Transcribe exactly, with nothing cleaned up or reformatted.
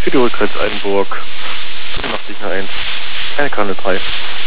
Für die Rückkreuz Eidenburg. Gute Nacht, Sicher eins. Eine Kanne drei.